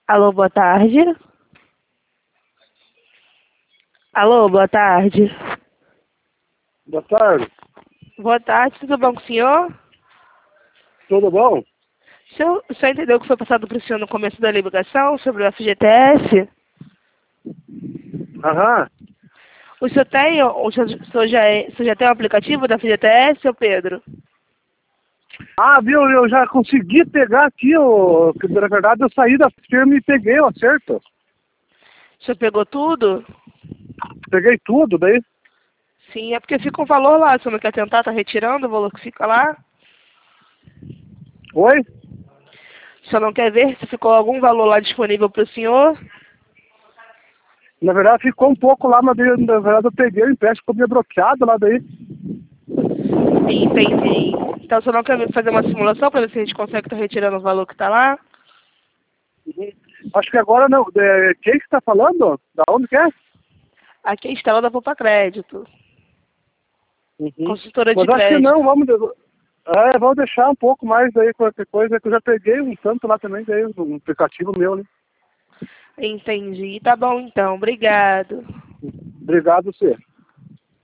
Alô, boa tarde. Alô, boa tarde. Boa tarde. Boa tarde, tudo bom com o senhor? Tudo bom? O senhor entendeu o que foi passado para o senhor no começo da ligação sobre o FGTS? Aham. O senhor tem, o senhor já tem o aplicativo da FGTS, seu Pedro? Ah, viu, eu já consegui pegar aqui, na verdade eu saí da firma e peguei o acerto. O senhor pegou tudo? Peguei tudo daí. Sim, é porque fica um valor lá, o senhor não quer tentar, tá retirando o valor que fica lá? Oi? O senhor não quer ver se ficou algum valor lá disponível para o senhor? Na verdade ficou um pouco lá, mas daí, na verdade eu peguei o empréstimo, ficou meio bloqueado lá daí. Entendi. Então o senhor não quer fazer uma simulação para ver se a gente consegue estar retirando o valor que está lá? Acho que agora não. Quem que tá falando? Da onde que é? Aqui é a Estela da Poupa Crédito, consultora de Mas acho que crédito. não, vamos deixar um pouco mais daí, qualquer coisa, que eu já peguei um tanto lá também, daí, um aplicativo meu, né? Entendi. Tá bom então, obrigado. Obrigado, você.